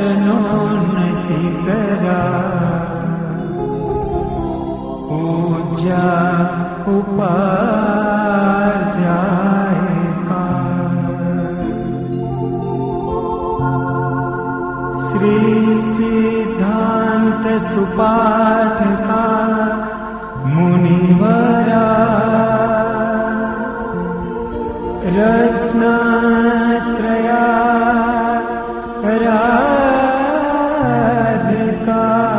दर्शनोन्नति करा पूजा उपाध्याय का श्री सिद्धांत सुपाठ का मुनिवरा रत्नत्रया राधिका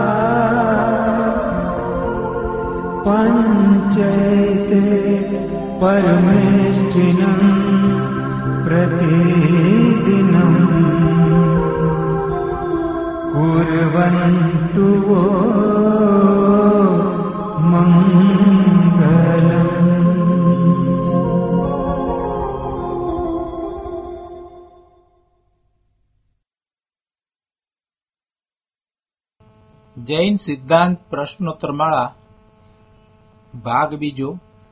पंचैते परमेष्ठिनं प्रतिदिनं कुर्वन्तु वो मंगलम्। જૈન સિદ્ધાંત પ્રશ્નોત્તરમાળા ભાગ બીજો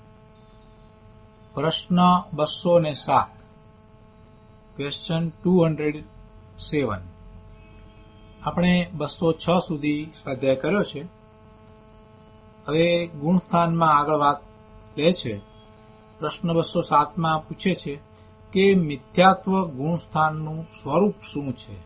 પ્રશ્ન 207 ક્વેશ્ચન 207 આપણે 206 સુધી સ્વાધ્યાય કર્યો છે. હવે ગુણસ્થાનમાં આગળ વાત લે છે. પ્રશ્ન 207માં પૂછે છે કે મિથ્યાત્વ ગુણસ્થાનનું સ્વરૂપ શું છે.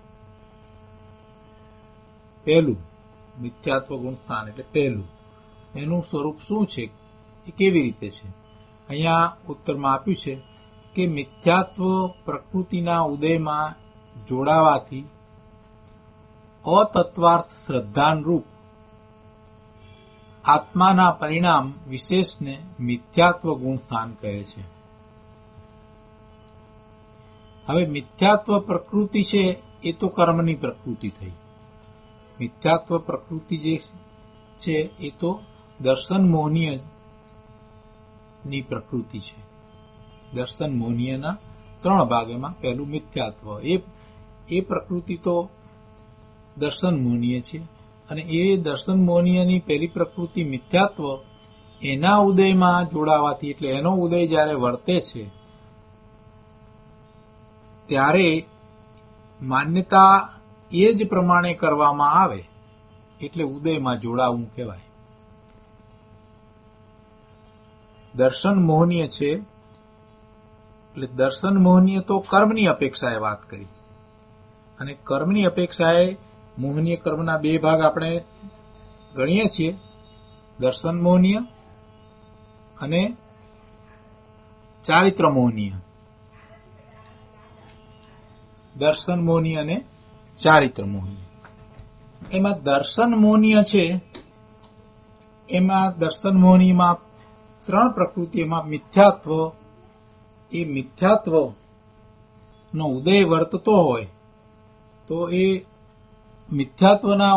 પહેલું મિથ્યાત્વ ગુણસ્થાન એટલે પહેલું એનું સ્વરૂપ શું છે, એ કેવી રીતે છે. અહીંયા ઉત્તરમાં આપ્યું છે કે મિથ્યાત્વ પ્રકૃતિના ઉદયમાં જોડાવાથી અતત્વાર્થ શ્રદ્ધાનુરૂપ આત્માના પરિણામ વિશેષને મિથ્યાત્વ ગુણસ્થાન કહે છે. હવે મિથ્યાત્વ પ્રકૃતિ છે એ તો કર્મની પ્રકૃતિ થઈ. મિથ્યાત્વ પ્રકૃતિ જે છે એ તો દર્શન મોહનીય ની પ્રકૃતિ છે. દર્શન મોહનીયના 3 ભાગમાં પહેલું મિથ્યાત્વ, એ પ્રકૃતિ તો દર્શન મોહનીય છે. અને એ દર્શન મોહનીયની પહેલી પ્રકૃતિ મિથ્યાત્વ એના ઉદયમાં જોડાવાથી, એટલે એનો ઉદય જ્યારે વર્તે છે ત્યારે માન્યતા એ જ પ્રમાણે કરવામાં આવે એટલે ઉદયમાં જોડાવું કહેવાય. દર્શન મોહનીય છે એટલે દર્શન મોહનીય તો કર્મની અપેક્ષાએ વાત કરી, અને કર્મની અપેક્ષાએ મોહનીય કર્મના 2 ભાગ આપણે ગણીએ છીએ, દર્શન મોહનીય અને ચારિત્ર મોહનીય. દર્શન મોહનીય અને ચારિત્ર મોહનીય. એમાં દર્શન મોહનીય છે, એમાં દર્શન મોહનીયમાં 3 પ્રકૃતિ, એમાં મિથ્યાત્વ, એ મિથ્યાત્વ નો ઉદય વર્તતો હોય તો એ મિથ્યાત્વના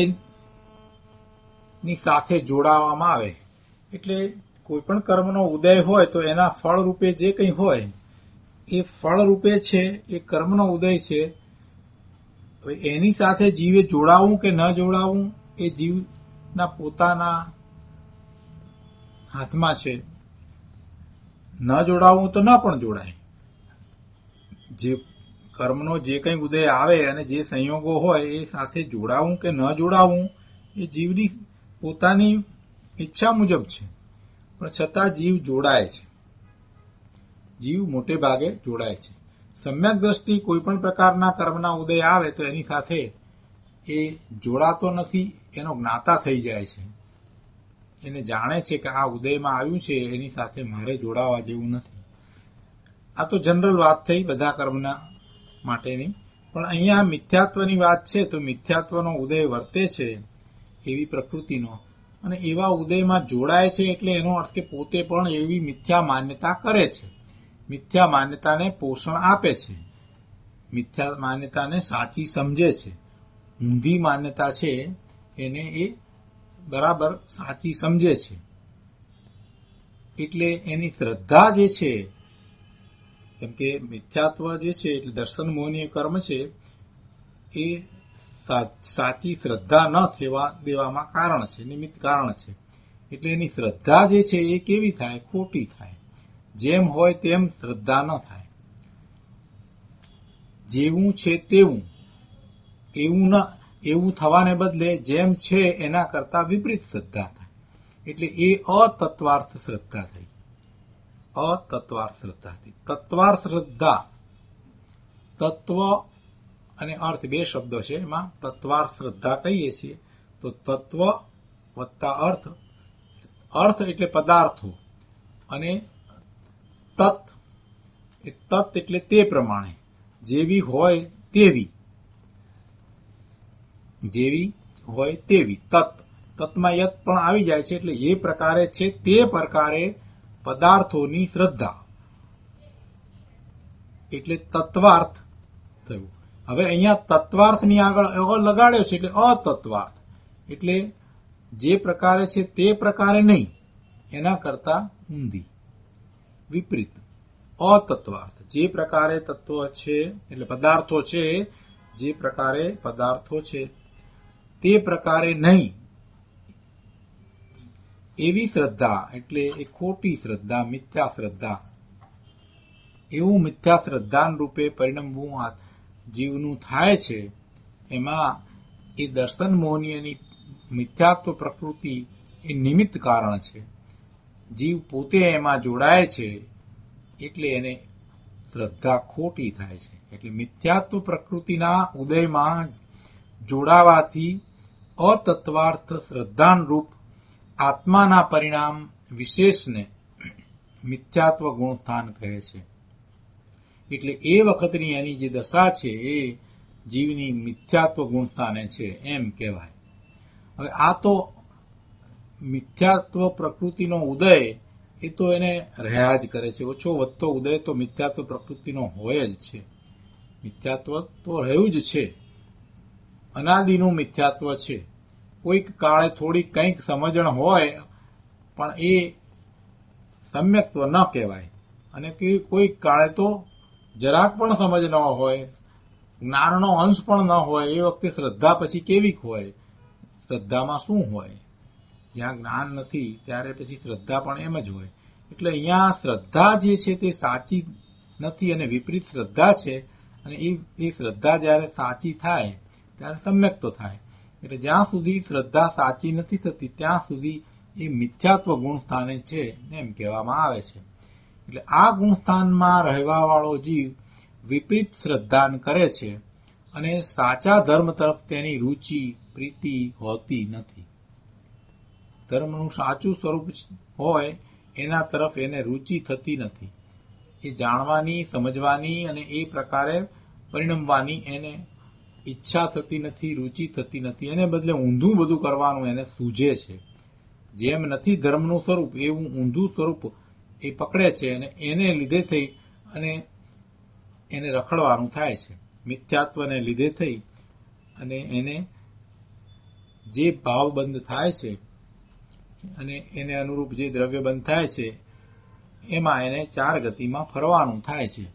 ઉદયની સાથે જોડાવામાં આવે. એટલે કોઈ પણ કર્મનો ઉદય હોય તો એના ફળ રૂપે જે કંઈ હોય એ ફળ રૂપે છે, એ કર્મનો ઉદય છે. હવે એની સાથે જીવે જોડાવું કે ન જોડાવું એ જીવના પોતાના હાથમાં છે. ન જોડાવું તો ન પણ જોડાય. જે કર્મનો જે કંઈ ઉદય આવે અને જે સંયોગો હોય એ સાથે જોડાવું કે ન જોડાવું એ જીવની પોતાની ઈચ્છા મુજબ છે. પણ છતાં જીવ જોડાય છે. જીવ મોટે ભાગે જોડાય છે. સમ્યક દ્રષ્ટિ કોઈ પણ પ્રકારના કર્મના ઉદય આવે તો એની સાથે એ જોડાતો નથી, એનો જ્ઞાતા થઈ જાય છે. એને જાણે છે કે આ ઉદયમાં આવ્યું છે, એની સાથે મારે જોડાવા જેવું નથી. આ તો જનરલ વાત થઈ બધા કર્મના માટેની. પણ અહીંયા મિથ્યાત્વની વાત છે તો મિથ્યાત્વનો ઉદય વર્તે છે એવી પ્રકૃતિનો, અને એવા ઉદયમાં જોડાય છે એટલે એનો અર્થ કે પોતે પણ એવી મિથ્યા માન્યતા કરે છે, મિથ્યા માન્યતાને પોષણ આપે છે, મિથ્યા માન્યતાને સાચી સમજે છે. ઊંધી માન્યતા છે એને એ બરાબર સાચી સમજે છે. એટલે એની શ્રદ્ધા જે છે, કેમ કે મિથ્યાત્વ જે છે એટલે દર્શન મોહનીય કર્મ છે, એ સાચી શ્રદ્ધા ન થવા દેવામાં કારણ છે, નિમિત્ત કારણ છે. એટલે એની શ્રદ્ધા જે છે એ કેવી થાય? ખોટી થાય. જેમ હોય તેમ શ્રદ્ધા ન થાય. જેવું છે તેવું એવું થવાને બદલે જેમ છે એના કરતા વિપરીત શ્રદ્ધા થાય. એટલે એ અતત્વાર્થ શ્રદ્ધા થઈ. અતત્વાર્થ શ્રદ્ધા થઈ. તત્વાર શ્રદ્ધા, તત્વ અને અર્થ બે શબ્દો છે. એમાં તત્વાર શ્રદ્ધા કહીએ છીએ તો તત્વ વત્તા અર્થ. અર્થ એટલે પદાર્થો અને તત એટલે તે પ્રમાણે જેવી હોય તેવી તત્માં યત પણ આવી જાય છે. એટલે એ પ્રકારે છે તે પ્રકારે પદાર્થોની શ્રદ્ધા એટલે તત્વાર્થ થયું. હવે અહીંયા તત્વાર્થની આગળ લગાડ્યો છે એટલે અતત્વાર્થ. એટલે જે પ્રકારે છે તે પ્રકારે નહીં, એના કરતા ઊંધી વિપરીત અતત્વાર્થ. જે પ્રકારે તત્વ છે એટલે પદાર્થો છે, જે પ્રકારે પદાર્થો છે તે પ્રકારે નહીં એવી શ્રદ્ધા એટલે એ ખોટી શ્રદ્ધા, મિથ્યા શ્રદ્ધા. એવું મિથ્યા શ્રદ્ધા રૂપે પરિણમવું જીવનું થાય છે. એમાં એ દર્શન મોહનીયની મિથ્યાત્વ પ્રકૃતિ એ નિમિત્ત કારણ છે. જીવ પોતે એમાં જોડાય છે એટલે એને શ્રદ્ધા ખોટી થાય છે. એટલે મિથ્યાત્વ પ્રકૃતિના ઉદયમાં જોડાવાથી અતત્વાર્થ શ્રદ્ધાનુરૂપ આત્માના પરિણામ વિશેષને મિથ્યાત્વ ગુણસ્થાન કહે છે. એટલે એ વખતની એની જે દશા છે એ જીવની મિથ્યાત્વ ગુણસ્થાને છે એમ કહેવાય. હવે આ તો મિથ્યાત્વ પ્રકૃતિનો ઉદય એ તો એને રહ્યા જ કરે છે. ઓછો વધતો ઉદય તો મિથ્યાત્વ પ્રકૃતિનો હોય જ છે. મિથ્યાત્વ તો રહ્યું જ છે, અનાદિનું મિથ્યાત્વ છે. કોઈક કાળે થોડી કંઈક સમજણ હોય પણ એ સમ્યક્ત્વ ન કહેવાય, અને કોઈક કાળે તો જરાક પણ સમજ ન હોય, જ્ઞાનનો અંશ પણ ન હોય. એ વખતે શ્રદ્ધા પછી કેવી હોય? શ્રદ્ધામાં શું હોય? જ્યાં જ્ઞાન નથી ત્યારે પછી શ્રદ્ધા પણ એમ જ હોય. એટલે અહીંયા શ્રદ્ધા જે છે તે સાચી નથી અને વિપરીત શ્રદ્ધા છે. અને એ શ્રદ્ધા જ્યારે સાચી થાય ત્યારે સમ્યક્ત થાય. એટલે જ્યાં સુધી શ્રદ્ધા સાચી નથી થતી ત્યાં સુધી એ મિથ્યાત્વ ગુણસ્થાને છે એમ કહેવામાં આવે છે. એટલે આ ગુણસ્થાનમાં રહેવા વાળો જીવ વિપરીત શ્રદ્ધાન કરે છે અને સાચા ધર્મ તરફ તેની રુચિ પ્રીતિ હોતી નથી. ધર્મનું સાચું સ્વરૂપ હોય એના તરફ એને રુચિ થતી નથી. એ જાણવાની, સમજવાની અને એ પ્રકારે પરિણમવાની એને ઈચ્છા થતી નથી, રુચિ થતી નથી. એને બદલે ઊંધું બધું કરવાનું એને સૂઝે છે. જેમ નથી ધર્મનું સ્વરૂપ એવું ઊંધું સ્વરૂપ એ પકડે છે અને એને લીધે થઈ અને એને રખડવાનું થાય છે. મિથ્યાત્વને લીધે થઈ અને એને જે ભાવબંધ થાય છે અને એને અનુરૂપ જે દ્રવ્યબંધ થાય છે એમાં એને ચાર ગતિમાં ફરવાનું થાય છે.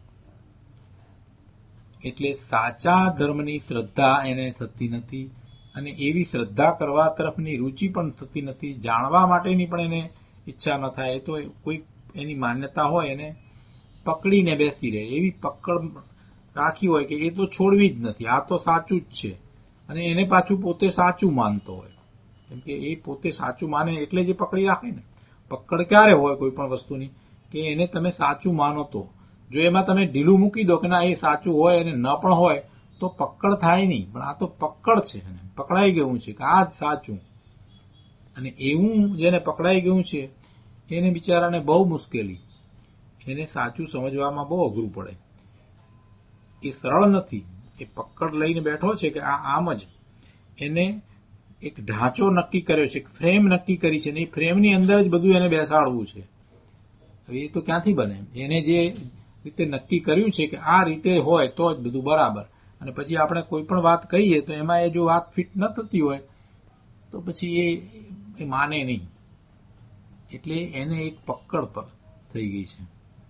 એટલે સાચા ધર્મની શ્રદ્ધા એને થતી નથી અને એવી શ્રદ્ધા કરવા તરફની રુચિ પણ થતી નથી. જાણવા માટેની પણ એને ઈચ્છા ન થાય. એ તો કોઈ એની માન્યતા હોય એને પકડીને બેસી રહે, એવી પકડ રાખી હોય કે એ તો છોડવી જ નથી, આ તો સાચું જ છે. અને એને પાછું પોતે સાચું માનતો હોય, કેમ કે એ પોતે સાચું માને એટલે જ પકડી રાખે ને. પકડ ક્યારે હોય કોઈ પણ વસ્તુની કે એને તમે સાચું માનો તો. જો એમાં તમે ઢીલું મૂકી દો કે ના એ સાચું હોય અને ન પણ હોય તો પકડ થાય નહીં. પણ આ તો પકડ છે, પકડાઈ ગયું છે કે આ જ સાચું. અને એવું જેને પકડાઈ ગયું છે એને બિચારાને બહુ મુશ્કેલી, એને સાચું સમજવામાં બહુ અઘરું પડે. એ સરળ નથી. એ પકડ લઈને બેઠો છે કે આ આમ જ. એને એક ઢાંચો નક્કી કર્યો છે, ફ્રેમ નક્કી કરી છે ને એ ફ્રેમની અંદર જ બધું એને બેસાડવું છે. હવે એ તો ક્યાંથી બને? એને જે રીતે નક્કી કર્યું છે કે આ રીતે હોય તો જ બધું બરાબર, અને પછી આપણે કોઈ પણ વાત કહીએ તો એમાં એ જો વાત ફિટ ન થતી હોય તો પછી એ માને નહીં. એટલે એને એક પકડ પર થઈ ગઈ છે.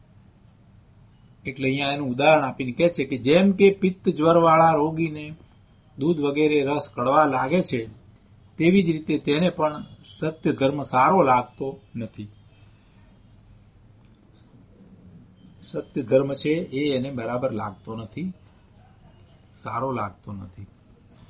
એટલે અહીંયા એનું ઉદાહરણ આપીને કહે છે કે જેમ કે પિત્ત જ્વરવાળા રોગીને દૂધ વગેરે રસ કડવા લાગે છે તેવી જ રીતે તેને પણ સત્ય ધર્મ સારો લાગતો નથી. સત્ય ધર્મ છે એ એને બરાબર લાગતો નથી, સારો લાગતો નથી.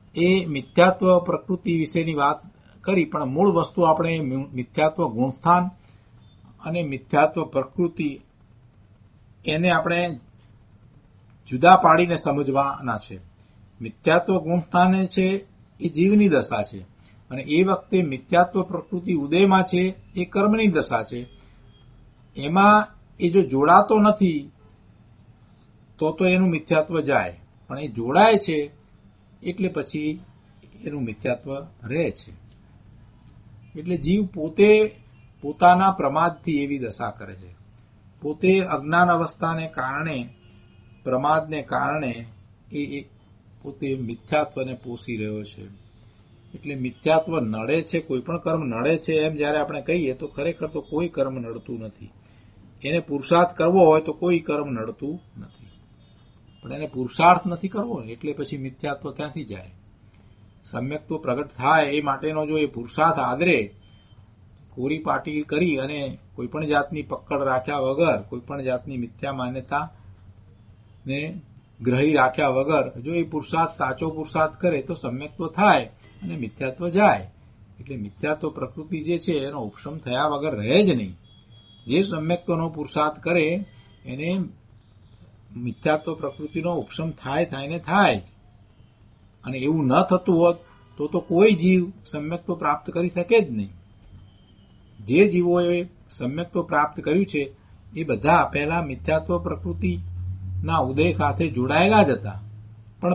એ મિથ્યાત્વ પ્રકૃતિ વિશેની વાત કરી, પણ મૂળ વસ્તુ આપણે મિથ્યાત્વ ગુણસ્થાન અને મિથ્યાત્વ પ્રકૃતિ એને આપણે જુદા પાડીને સમજવાના છે. મિથ્યાત્વ ગુણસ્થાન છે એ જીવની દશા છે, અને એ વખતે મિથ્યાત્વ પ્રકૃતિ ઉદયમાં છે એ કર્મની દશા છે. એમાં એ જો જોડાતો નથી તો એનું મિથ્યાત્વ જાય, પણ એ જોડાય છે એટલે પછી એનું મિથ્યાત્વ રહે છે. એટલે જીવ પોતે પોતાના પ્રમાદથી એવી દશા કરે છે. પોતે અજ્ઞાન અવસ્થાને કારણે, પ્રમાદને કારણે એ પોતે મિથ્યાત્વને પોષી રહ્યો છે. એટલે મિથ્યાત્વ નડે છે, કોઈ પણ કર્મ નડે છે એમ જયારે આપણે કહીએ તો ખરેખર તો કોઈ કર્મ નડતું નથી. એને પુરુષાર્થ કરવો હોય તો કોઈ કર્મ નડતું નથી, પણ એને પુરુષાર્થ નથી કરવો એટલે પછી મિથ્યાત્વ ક્યાંથી જાય? સમ્યક્ત્વ પ્રગટ થાય એ માટેનો જો એ પુરુષાર્થ આદરે, કોરી પાટી કરી અને કોઈ પણ જાતની પકડ રાખ્યા વગર, કોઈ પણ જાતની મિથ્યા માન્યતા ને ગ્રહી રાખ્યા વગર જો એ પુરુષાર્થ સાચો પુરુષાર્થ કરે તો સમ્યક્ત્વ થાય અને મિથ્યાત્વ જાય. એટલે મિથ્યાત્વ પ્રકૃતિ જે છે એનો ઉપશમ થયા વગર રહે જ નહીં. જે સમ્યક્ત્વનો પુરુષાર્થ કરે એને મિથ્યાત્વ પ્રકૃતિનો ઉપશમ થાય ને થાય જ. અને એવું ન થતું હોત તો કોઈ જીવ સમ્યક્ત્વ પ્રાપ્ત કરી શકે જ નહીં. જે જીવોએ સમ્યક્ત્વ પ્રાપ્ત કર્યું છે એ બધા પહેલા મિથ્યાત્વ પ્રકૃતિના ઉદય સાથે જોડાયેલા જ હતા, પણ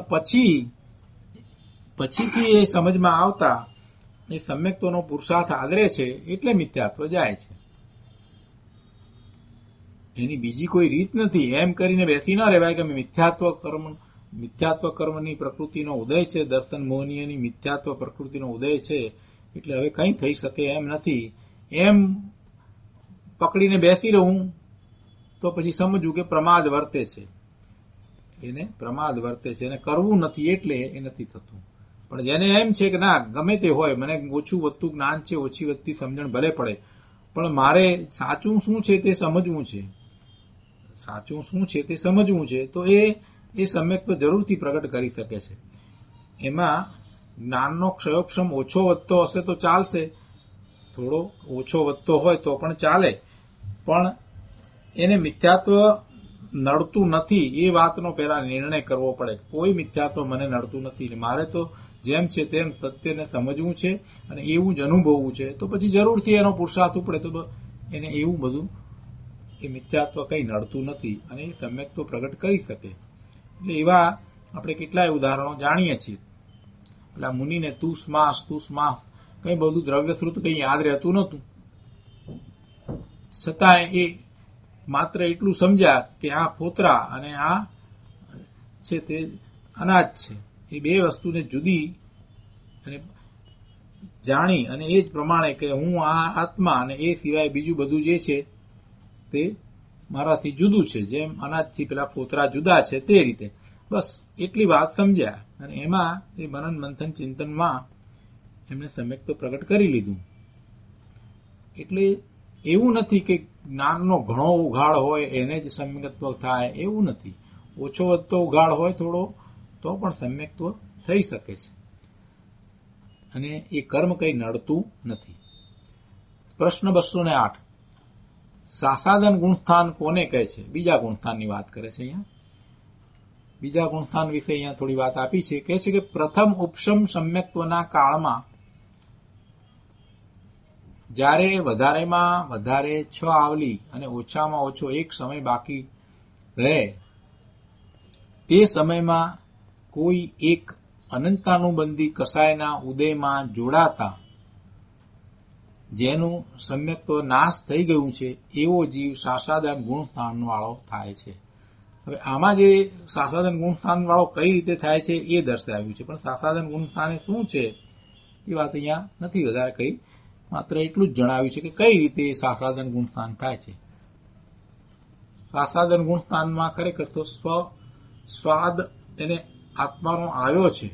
પછીથી એ સમજમાં આવતા એ સમ્યક્ત્વનો પુરુષાર્થ આદરે છે એટલે મિથ્યાત્વ જાય છે. એની બીજી કોઈ રીત નથી. એમ કરીને બેસી ન રહેવાય કે મિથ્યાત્વ કર્મની પ્રકૃતિનો ઉદય છે, દર્શન મોહનીયની મિથ્યાત્વ પ્રકૃતિનો ઉદય છે એટલે હવે કંઈ થઈ શકે એમ નથી, એમ પકડીને બેસી રહું તો પછી સમજવું કે પ્રમાદ વર્તે છે. એને પ્રમાદ વર્તે છે અને કરવું નથી એટલે એ નથી થતું. પણ જેને એમ છે કે ના ગમે તે હોય, મને ઓછું વધતું જ્ઞાન છે, ઓછી વધતી સમજણ ભલે પડે, પણ મારે સાચું શું છે તે સમજવું છે, સાચું શું છે તે સમજવું છે, તો એ સમ્યક્ત્વ જરૂરથી પ્રગટ કરી શકે છે. એમાં જ્ઞાનનો ક્ષયોક્ષમ ઓછો વધતો હશે તો ચાલશે, થોડો ઓછો વધતો હોય તો પણ ચાલે, પણ એને મિથ્યાત્વ નડતું નથી એ વાતનો પહેલા નિર્ણય કરવો પડે. કોઈ મિથ્યાત્વ મને નડતું નથી, મારે તો જેમ છે તેમ સત્યને સમજવું છે અને એવું જ અનુભવવું છે, તો પછી જરૂરથી એનો પુરુષાર્થ ઉપડે તો એને એવું બધું એ મિથ્યાત્વ કંઈ નડતું નથી અને એ સમ્યક્ત્વ પ્રગટ કરી શકે. એટલે એવા આપણે કેટલાય ઉદાહરણો જાણીએ છીએ. પેલા મુનિને તું સ્માસ કંઈ બધું દ્રવ્યશ્રુત કંઈ યાદ રહેતું નહોતું, છતાં એ માત્ર એટલું સમજ્યા કે આ ફોતરા અને આ છે તે અનાજ છે, એ બે વસ્તુને જુદી અને જાણી અને એ જ પ્રમાણે કે હું આ આત્મા અને એ સિવાય બીજું બધું જે છે તે મારાથી જુદું છે, જેમ અનાજથી પેલા ફોતરા જુદા છે તે રીતે બસ એટલી વાત સમજ્યા અને એમાં એ મનન મંથન ચિંતનમાં એમને સમ્યક્ત્વ પ્રગટ કરી લીધું. એટલે એવું નથી કે જ્ઞાનનો ઘણો ઉઘાડ હોય એને જ સમ્યક્ત્વ થાય, એવું નથી. ઓછો વધતો ઉઘાડ હોય થોડો તો પણ સમ્યક્ત્વ થઈ શકે છે અને એ કર્મ કંઈ નડતું નથી. પ્રશ્ન 208, સાસાદન ગુણસ્થાન કોને કહે છે? બીજા ગુણસ્થાનની વાત કરે છે. અહીંયા બીજા ગુણસ્થાન વિશે અહીંયા થોડી વાત આપી છે. કહે છે કે પ્રથમ ઉપશમ સમ્યક્ત્વના કાળમાં જ્યારે વધારેમાં વધારે 6 આવલી અને ઓછામાં ઓછો 1 સમય બાકી રહે તે સમયમાં કોઈ એક અનંતાનુબંધી કસાયના ઉદયમાં જોડાતા જેનું સમ્યક્ત્વ નાશ થઈ ગયું છે એવો જીવ સાસાદન ગુણસ્થાન વાળો થાય છે. હવે આમાં જે સાસાદન ગુણસ્થાન વાળો કઈ રીતે થાય છે એ દર્શાવ્યું છે, પણ સાસાદન ગુણસ્થાન શું છે એ વાત અહીંયા નથી વધારે કહી, માત્ર એટલું જ જણાવ્યું છે કે કઈ રીતે સાસાદન ગુણસ્થાન થાય છે. સાસાદન ગુણસ્થાનમાં ખરેખર તો સ્વાદ એને આત્માનો આવ્યો છે,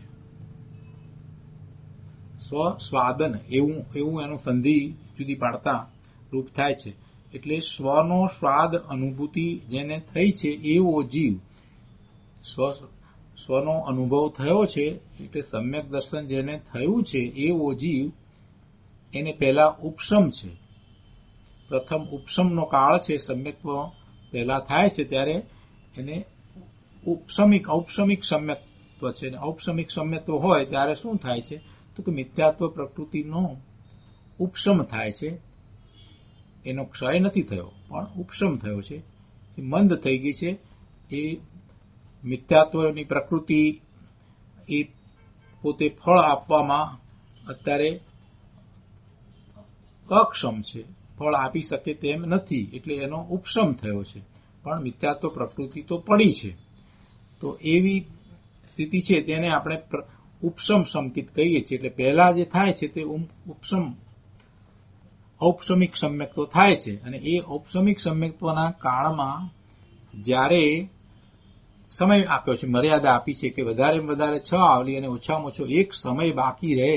સ્વાદન એવું એનું સંધિ જુદી પાડતા રૂપ થાય છે. એટલે સ્વનો સ્વાદ અનુભૂતિ જેને થઈ છે એવો જીવ સ્વનો અનુભવ થયો છે, એટલે સમ્યક દર્શન જેને થયું છે એવો જીવ એને પહેલા ઉપશમ છે. પ્રથમ ઉપશમનો કાળ છે. સમ્યક્ત્વ પહેલા થાય છે ત્યારે એને ઔપશમિક સમ્યક્ત્વ છે. ઔપશમિક સમ્યક્ત્વ હોય ત્યારે શું થાય છે તો કે મિથ્યાત્વ પ્રકૃતિનો ઉપશમ થાય છે. એનો ક્ષય નથી થયો, પણ ઉપશમ થયો છે, એ મંદ થઈ ગઈ છે. એ મિથ્યાત્વની પ્રકૃતિ એ પોતે ફળ આપવામાં અત્યારે અક્ષમ છે, ફળ આપી શકે તેમ નથી, એટલે એનો ઉપશમ થયો છે. પણ મિથ્યાત્વ પ્રકૃતિ તો પડી છે. તો એવી સ્થિતિ છે તેને આપણે ઉપશમ સંકિત કહીએ છીએ. એટલે પહેલા જે થાય છે તે ઔપશમિક સમ્યક્ત્વ થાય છે. અને એ ઔપશમિક સમ્યક્ત્વના કાળમાં જ્યારે સમય આપ્યો છે, મર્યાદા આપી છે કે વધારેમાં વધારે 6 આવલી અને ઓછામાં ઓછો 1 સમય બાકી રહે,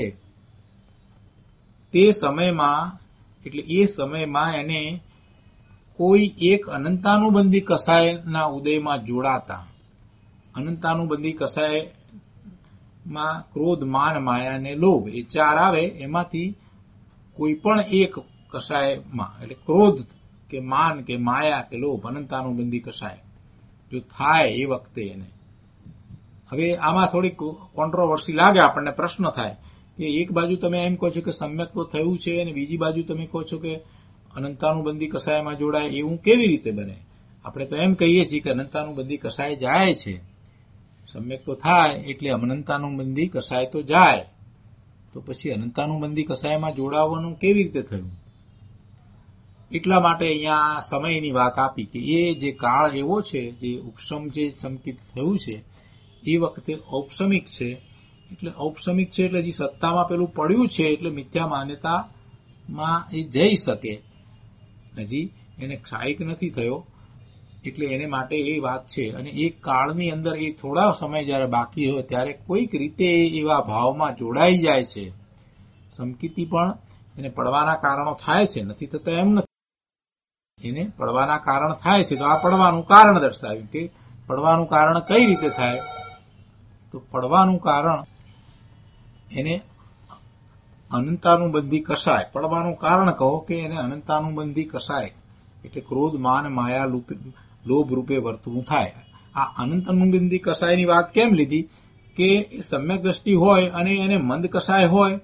તે સમયમાં, એટલે એ સમયમાં એને કોઈ એક અનંતાનુબંધી કસાયના ઉદયમાં જોડાતા. અનંતાનુબંધી કસાયમાં ક્રોધ, માન, માયા અને લોભ એ 4 આવે. એમાંથી કોઈ પણ એક કસાયમાં, એટલે ક્રોધ કે માન કે માયા કે લોભ, અનંતાનુબંધી કસાય જો થાય એ વખતે એને, હવે આમાં થોડીક કોન્ટ્રોવર્સી લાગે, આપણને પ્રશ્ન થાય કે એક બાજુ તમે એમ કહો છો કે સમ્યક્ત્વ થયું છે અને બીજી બાજુ તમે કહો છો કે અનંતાનુબંધી કસાયમાં જોડાય, એવું કેવી રીતે બને? આપણે તો એમ કહીએ છીએ કે અનંતાનુબંધી કસાય જાય છે. સમ્યક્ત્વ થાય એટલે અનંતાનુબંધી કસાય તો જાય. તો પછી અનંતાનુબંધી કસાયમાં જોડાવાનું કેવી રીતે થયું? એટલા માટે અહીંયા સમયની વાત આપી કે એ જે કાળ એવો છે, જે ઉપશમ જે સંકિત થયું છે એ વખતે ઔપશમિક છે. એટલે ઔપશમિક છે એટલે હજી સત્તામાં પેલું પડ્યું છે, એટલે મિથ્યા માન્યતામાં એ જઈ શકે, હજી એને ક્ષાયિક નથી થયો. એટલે એને માટે એ વાત છે. અને એ કાળની અંદર એ થોડા સમય જયારે બાકી હોય ત્યારે કોઈક રીતે એવા ભાવમાં જોડાઈ જાય છે. સંકિતિ પણ એને પડવાના કારણો થાય છે, નથી થતા એમ નથી. એને પડવાના કારણ થાય છે. તો આ પડવાનું કારણ દર્શાવ્યું કે પડવાનું કારણ કઈ રીતે થાય? તો પડવાનું કારણ એને અનંતાનુબંધી કસાય, પડવાનું કારણ કહો કે એને અનંતાનુબંધી કસાય, એટલે ક્રોધ, માન, માયા, લોભ રૂપે વર્તવું થાય. આ અનંતાનુબંધી કસાયની વાત કેમ લીધી કે સમ્યક દ્રષ્ટિ હોય અને એને મંદ કસાય હોય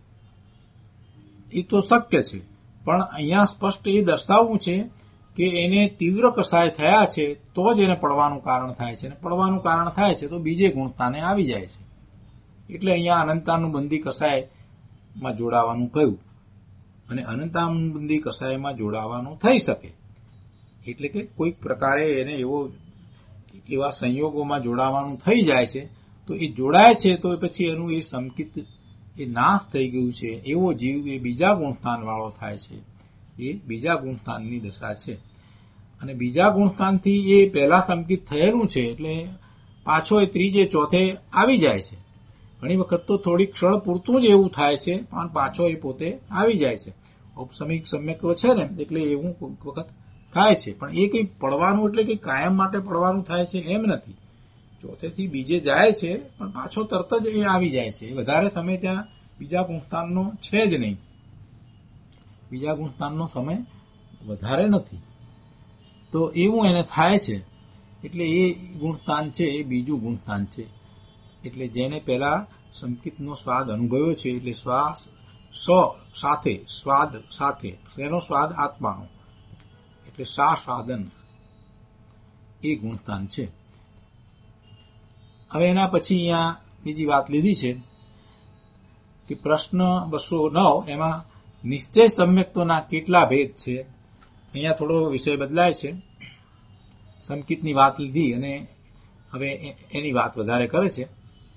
એ તો શક્ય છે, પણ અહીંયા સ્પષ્ટ એ દર્શાવવું છે કે એને તીવ્ર કસાય થયા છે તો જ એને પડવાનું કારણ થાય છે. અને પડવાનું કારણ થાય છે તો બીજે ગુણતાને આવી જાય છે. એટલે અહીંયા અનંતાનુબંધી કસાયમાં જોડાવાનું કહ્યું. અને અનંતાનુબંધી કસાયમાં જોડાવાનું થઈ શકે, એટલે કે કોઈક પ્રકારે એને એવા સંયોગોમાં જોડાવાનું થઈ જાય છે. તો એ જોડાય છે તો પછી એનું એ સંકિત એ નાશ થઈ ગયું છે. એવો જીવ એ બીજા ગુણસ્થાન વાળો થાય છે. એ બીજા ગુણસ્થાનની દશા છે. અને બીજા ગુણસ્થાનથી એ પહેલા સંકિત થયેલું છે એટલે પાછો એ ત્રીજે ચોથે આવી જાય છે. ઘણી વખત તો થોડીક ક્ષણ પૂરતું જ એવું થાય છે, પણ પાછો એ પોતે આવી જાય છે. ઔપશમિક સમ્યક્ત્વ છે ને, એટલે એવું કોઈક વખત થાય છે. પણ એ કંઈ પડવાનું એટલે કે કાયમ માટે પડવાનું થાય છે એમ નથી. ચોથેથી બીજે જાય છે પણ પાછો તરત જ એ આવી જાય છે. વધારે સમય ત્યાં બીજા ગુણસ્થાનનો છે જ નહીં. બીજા ગુણસ્થાનનો સમય વધારે નથી. તો એવું એને થાય છે. એટલે એ ગુણસ્થાન છે એ બીજું ગુણસ્થાન છે. એટલે જેને પહેલા સંકિતનો સ્વાદ અનુભવ્યો છે, એટલે શ્વાસ સ્વાદ સાથે એનો સ્વાદ આત્માનો, એટલે સ્વાદન એ ગુણસ્થાન છે. હવે એના પછી અહીંયા બીજી વાત લીધી છે કે પ્રશ્ન 209 એમાં નિશ્ચય સમ્યક્ત્વના કેટલા ભેદ છે. અહીંયા થોડો વિષય બદલાય છે. સંકિતની વાત લીધી અને હવે એની વાત વધારે કરે છે.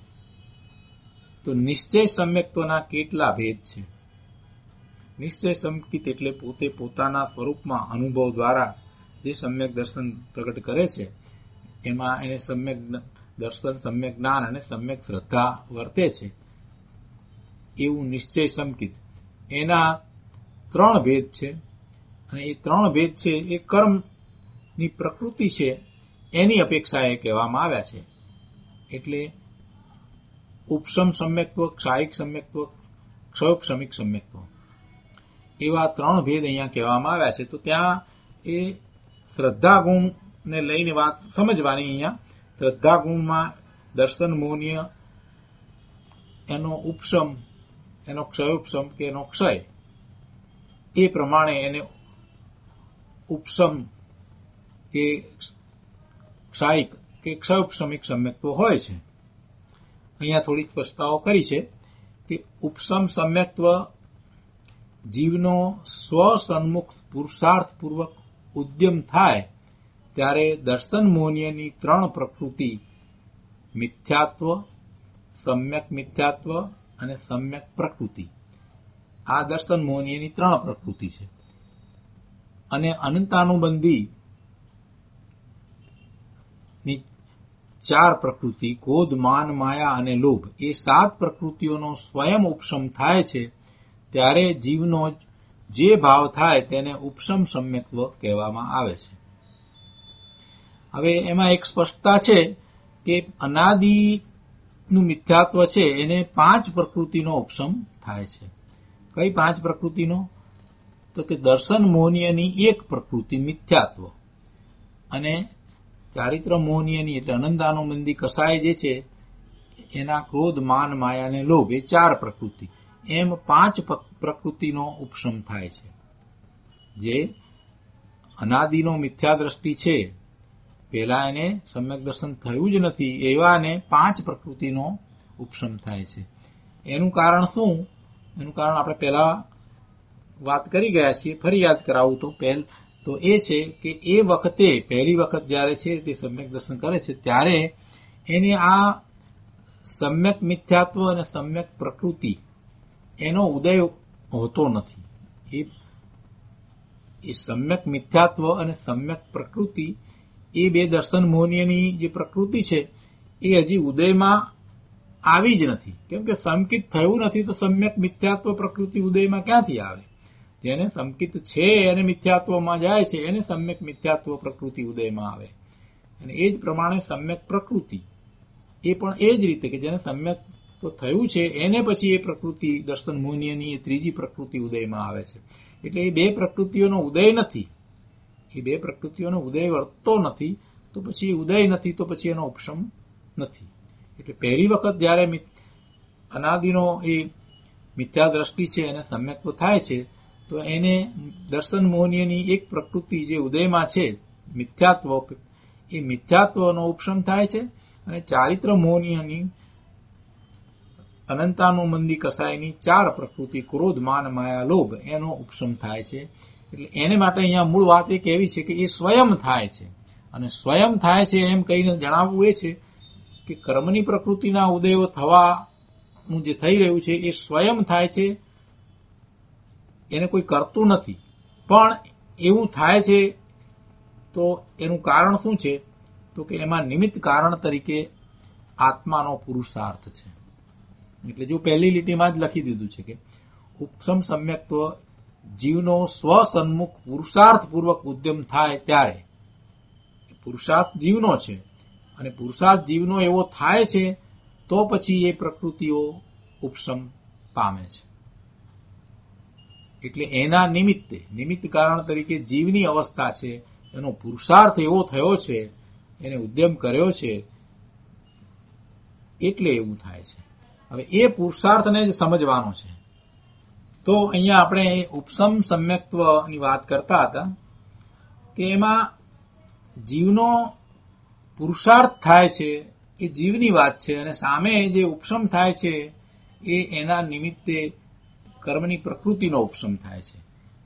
તો નિશ્ચય સમ્યક્ત્વના કેટલા ભેદ છે? નિશ્ચય સંકિત એટલે પોતે પોતાના સ્વરૂપમાં અનુભવ દ્વારા જે સમ્યક દર્શન પ્રગટ કરે છે, એમાં એને સમ્યક દર્શન, સમ્યક જ્ઞાન અને સમ્યક શ્રદ્ધા વર્તે છે, એવું નિશ્ચય સંકિત. એના 3 ભેદ છે. અને એ 3 ભેદ છે એ કર્મની પ્રકૃતિ છે એની અપેક્ષાએ કહેવામાં આવ્યા છે. એટલે ઉપશમ સમ્યક્ત્વ, ક્ષાયિક સમ્યક્ત્વ, ક્ષયોપશમિક સમ્યક્ત્વ, એવા 3 ભેદ અહીંયા કહેવામાં આવ્યા છે. તો ત્યાં એ શ્રદ્ધા ગુણને લઈને વાત સમજવાની. અહીંયા શ્રદ્ધા ગુણમાં દર્શન મોહનીય, એનો ઉપશમ, એનો ક્ષયોપશમ કે એનો ક્ષય, એ પ્રમાણે એને ઉપશમ કે ક્ષાયિક કે ક્ષયોપશમિક સમ્યક્ત્વ હોય છે. અહીંયા થોડી સ્પષ્ટતાઓ કરી છે કે ઉપશમ સમ્યક્ત્વ જીવનો સ્વસન્મુખ પુરુષાર્થપૂર્વક ઉદ્યમ થાય ત્યારે દર્શન મોહનીયની 3 પ્રકૃતિ, મિથ્યાત્વ, સમ્યક મિથ્યાત્વ અને સમ્યક પ્રકૃતિ, આ દર્શન મોહનીયની 3 પ્રકૃતિ છે. અને અનંતાનુબંધી ની 4 પ્રકૃતિ, ક્રોધ, માન, માયા અને લોભ, એ 7 પ્રકૃતિઓનો સ્વયં ઉપશમ થાય છે ત્યારે જીવનો જે ભાવ થાય તેને ઉપશમ સમ્યક્ત્વ કહેવામાં આવે છે. હવે એમાં એક સ્પષ્ટતા છે કે અનાદિનું મિથ્યાત્વ છે એને 5 પ્રકૃતિનો ઉપશમ થાય છે. કઈ 5 પ્રકૃતિનો? તો કે દર્શન મોહનીયની 1 પ્રકૃતિ મિથ્યાત્વ, અને ચારિત્ર મોહનીયની એટલે અનંતાનુબંધી કસાય જે છે એના ક્રોધ, માન, માયા અને લોભ, એ 4 પ્રકૃતિ, એમ 5 પ્રકૃતિનો ઉપશમ થાય છે. જે અનાદિનો મિથ્યા દ્રષ્ટિ છે, પેલા એને સમ્યક દર્શન થયું જ નથી, એવાને 5 પ્રકૃતિનો ઉપશમ થાય છે. એનું કારણ શું? એનું કારણ આપણે પહેલા વાત કરી ગયા છીએ, ફરી યાદ કરાવું તો એ છે કે એ વખતે પહેલી વખત જ્યારે છે તે સમ્યક દર્શન કરે છે ત્યારે એને આ સમ્યક મિથ્યાત્વ અને સમ્યક પ્રકૃતિ એનો ઉદય હોતો નથી. એ સમ્યક મિથ્યાત્વ અને સમ્યક પ્રકૃતિ, એ 2 દર્શન મોહનીયની જે પ્રકૃતિ છે એ હજી ઉદયમાં આવી જ નથી. કેમ કે સંકિત થયું નથી તો સમ્યક મિથ્યાત્વ પ્રકૃતિ ઉદયમાં ક્યાંથી આવે? જેને સંકિત છે એને મિથ્યાત્વમાં જાય છે, એને સમ્યક મિથ્યાત્વ પ્રકૃતિ ઉદયમાં આવે. અને એ જ પ્રમાણે સમ્યક પ્રકૃતિ એ પણ એ જ રીતે કે જેને સમ્યક તો થયું છે એને પછી એ પ્રકૃતિ દર્શન મોહનીયની એ 3જી પ્રકૃતિ ઉદયમાં આવે છે. એટલે એ 2 પ્રકૃતિઓનો ઉદય નથી, એ 2 પ્રકૃતિઓનો ઉદય વર્તતો નથી, તો પછી ઉદય નથી તો પછી એનો ઉપશમ નથી. એટલે પહેલી વખત જ્યારે અનાદિનો એ મિથ્યા દ્રષ્ટિ છે એને સમ્યક્ત્વ થાય છે તો એને દર્શન મોહનીયની 1 પ્રકૃતિ જે ઉદયમાં છે મિથ્યાત્વ, એ મિથ્યાત્વનો ઉપશમ થાય છે. અને ચારિત્ર મોહનીયની અનંતાનુબંધી કસાયની 4 પ્રકૃતિ, ક્રોધ, માન, માયા, લોભ, એનો ઉપશમ થાય છે. એટલે એને માટે અહીંયા મૂળ વાત એ કહેવી છે કે એ સ્વયં થાય છે. અને સ્વયં થાય છે એમ કહીને જણાવવું એ છે કે કર્મની પ્રકૃતિના ઉદયો થવાનું જે થઈ રહ્યું છે એ સ્વયં થાય છે, એને કોઈ કરતું નથી. પણ એવું થાય છે તો એનું કારણ શું છે? તો કે એમાં નિમિત્ત કારણ તરીકે આત્માનો પુરુષાર્થ છે. એટલે જો પહેલી લીટીમાં જ લખી દીધું છે કે ઉપશમ સમ્યક્ત્વ જીવનો સ્વસન્મુખ પુરુષાર્થપૂર્વક ઉદ્યમ થાય ત્યારે, પુરુષાર્થ જીવનો છે અને પુરુષાર્થ જીવનો એવો થાય છે તો પછી એ પ્રકૃતિઓ ઉપશમ પામે છે. એટલે એના નિમિત્ત કારણ તરીકે જીવની અવસ્થા છે, એનો પુરુષાર્થ એવો થયો છે, એને ઉદ્યમ કર્યો છે, એટલે એવું થાય છે. હવે એ પુરુષાર્થને જ સમજવાનો છે. તો અહીંયા આપણે ઉપશમ સમ્યક્ત્વની વાત કરતા હતા કે એમાં જીવનો પુરુષાર્થ થાય છે એ જીવની વાત છે, અને સામે જે ઉપશમ થાય છે એ એના નિમિત્તે કર્મની પ્રકૃતિનો ઉપશમ થાય છે.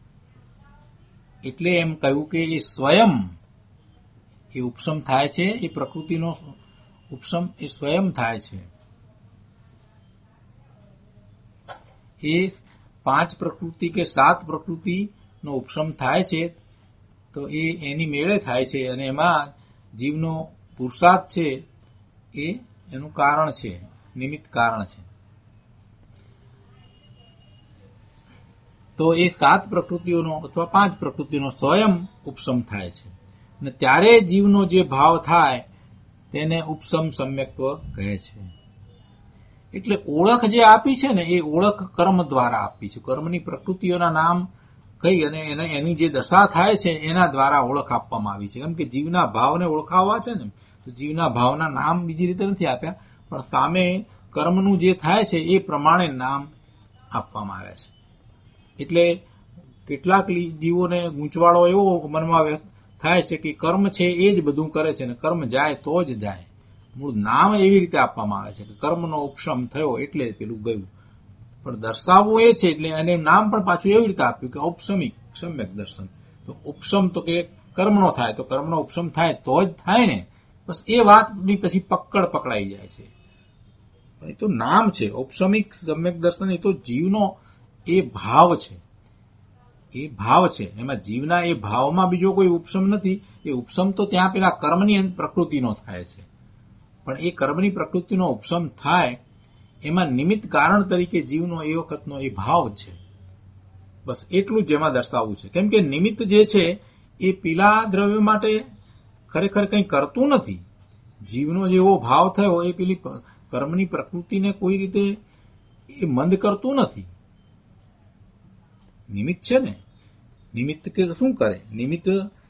એટલે એમ કહ્યું કે એ સ્વયં એ ઉપશમ થાય છે, એ પ્રકૃતિનો ઉપશમ એ સ્વયં થાય છે. એ 5 પ્રકૃતિ કે 7 પ્રકૃતિનો ઉપશમ થાય છે તો એ એની મેળે થાય છે, અને એમાં જીવનો પુરુષાર્થ છે એ એનું કારણ છે, નિમિત્ત કારણ છે. તો એ 7 પ્રકૃતિઓનો અથવા 5 પ્રકૃતિનો સ્વયં ઉપશમ થાય છે. અને ત્યારે જીવનો જે ભાવ થાય તેને ઉપસમ સમ્યક્ત્વ કહે છે. એટલે ઓળખ જે આપી છે ને એ ઓળખ કર્મ દ્વારા આપી છે. કર્મની પ્રકૃતિઓના નામ કહી અને એની જે દશા થાય છે એના દ્વારા ઓળખ આપવામાં આવી છે. કેમ કે જીવના ભાવને ઓળખાવવા છે ને, તો જીવના ભાવના નામ બીજી રીતે નથી આપ્યા, પણ સામે કર્મનું જે થાય છે એ પ્રમાણે નામ આપવામાં આવ્યા છે. એટલે કેટલાક જીવોને ગૂંચવાડો એવો મનમાં વ્યક્ત થાય છે કે કર્મ છે એ જ બધું કરે છે ને કર્મ જાય તો જ જાય. મૂળ નામ એવી રીતે આપવામાં આવે છે કે કર્મનો ઉપશમ થયો એટલે પેલું ગયું, પણ દર્શાવવું એ છે એટલે એને નામ પણ પાછું એવી રીતે આપ્યું કે ઔપસમિક સમ્યક દર્શન. તો ઉપશમ તો કે કર્મનો થાય, તો કર્મનો ઉપશમ થાય તો જ થાય ને. બસ એ વાતની પછી પકડ પકડાઈ જાય છે. પણ એ તો નામ છે ઔપસમિક સમ્યક દર્શન. એ તો જીવનો એ ભાવ છે, એ ભાવ છે. એમાં જીવના એ ભાવમાં બીજો કોઈ ઉપશમ નથી. એ ઉપશમ તો ત્યાં પેલા કર્મની પ્રકૃતિનો થાય છે, પણ એ કર્મની પ્રકૃતિનો ઉપશમ થાય એમાં નિમિત્ત કારણ તરીકે જીવનો એ વખતનો એ ભાવ છે. બસ એટલું જ એમાં દર્શાવવું છે. કેમ કે નિમિત્ત જે છે એ પેલા દ્રવ્ય માટે ખરેખર કંઈ કરતું નથી. જીવનો જેવો ભાવ થયો એ પેલી કર્મની પ્રકૃતિને કોઈ રીતે એ મંદ કરતું નથી. નિમિત્ત છે ને, નિમિત્ત કે શું કરે? નિમિત્ત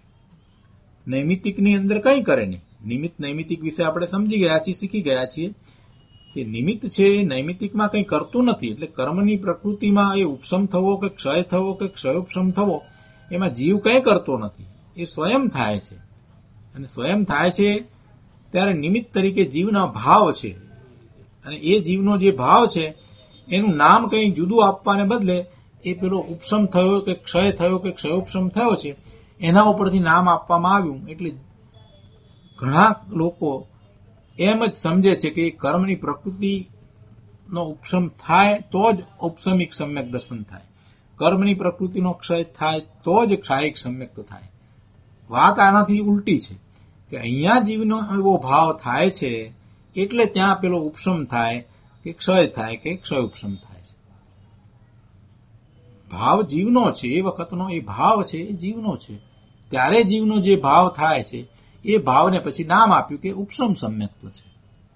નૈમિતિકની અંદર કંઈ કરે નહીં. નિમિત્ત નૈમિતિક વિશે આપણે સમજી ગયા છીએ, શીખી ગયા છીએ કે નિમિત્ત છે એ નૈમિતિકમાં કંઈ કરતું નથી. એટલે કર્મની પ્રકૃતિમાં એ ઉપશમ થવો કે ક્ષય થવો કે ક્ષયોપશમ થવો એમાં જીવ કંઈ કરતો નથી. એ સ્વયં થાય છે, અને સ્વયં થાય છે ત્યારે નિમિત્ત તરીકે જીવના ભાવ છે. અને એ જીવનો જે ભાવ છે એનું નામ કંઈ જુદું આપવાને બદલે એ પેલો ઉપશમ થયો કે ક્ષય થયો કે ક્ષયોપશમ થયો છે એના ઉપરથી નામ આપવામાં આવ્યું. એટલે ઘણા લોકો એમ જ સમજે છે કે કર્મની પ્રકૃતિનો ઉપશમ થાય તો જ ઔપસમિક સમ્યક દર્શન થાય, કર્મની પ્રકૃતિનો ક્ષય થાય તો જ ક્ષાયિક સમ્યક થાય. વાત આનાથી ઉલટી છે કે અહીંયા જીવનો એવો ભાવ થાય છે એટલે ત્યાં પેલો ઉપશમ થાય કે ક્ષય થાય કે ક્ષયોપશમ થાય છે. ભાવ જીવનો છે, એ વખતનો એ ભાવ છે એ જીવનો છે. ત્યારે જીવનો જે ભાવ થાય છે એ ભાવને પછી નામ આપ્યું કે ઉપશમ સમ્યક્ત્વ છે.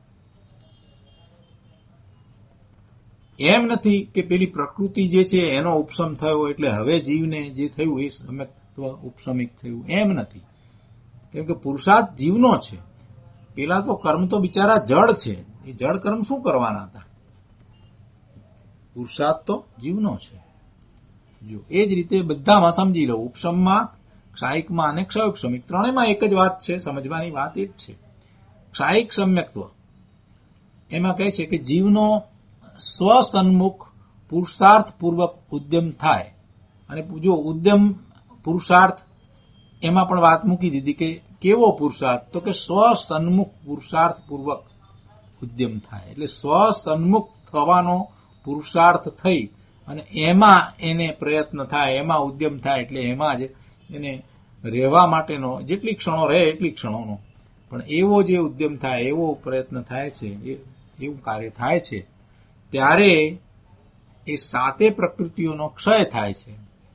એમ નથી કે પેલી પ્રકૃતિ જે છે એનો ઉપશમ થયો એટલે હવે જીવને જે થયું એ સમ્યક્ત્વ ઉપશમિક થયું, એમ નથી. કેમ કે પુરુષાર્થ જીવનો છે. પેલા તો કર્મ તો બિચારા જડ છે, એ જડ કર્મ શું કરવાના હતા? પુરુષાર્થ તો જીવનો છે. જો એ જ રીતે બધામાં સમજી લો, ઉપશમમાં, ક્ષાયિકમાં અને ક્ષયોપશમિક ત્રણેયમાં એક જ વાત છે, સમજવાની વાત એ જ છે. ક્ષાયિક સમ્યક્ત્વ એમાં કહે છે કે જીવનો સ્વસન્મુખ પુરુષાર્થપૂર્વક ઉદ્યમ થાય. અને જો ઉદ્યમ પુરુષાર્થ એમાં પણ વાત મૂકી દીધી કે કેવો પુરુષાર્થ, તો કે સ્વસન્મુખ પુરુષાર્થપૂર્વક ઉદ્યમ થાય. એટલે સ્વસન્મુખ થવાનો પુરુષાર્થ થઈ અને એમાં એને પ્રયત્ન થાય, એમાં ઉદ્યમ થાય. એટલે એમાં જ એને રહેવા માટેનો જેટલી ક્ષણો રહે એટલી ક્ષણોનો પણ એવો જે ઉદ્યમ થાય, એવો પ્રયત્ન થાય છે, એવું કાર્ય થાય છે, ત્યારે એ સાતે પ્રકૃતિઓનો ક્ષય થાય છે.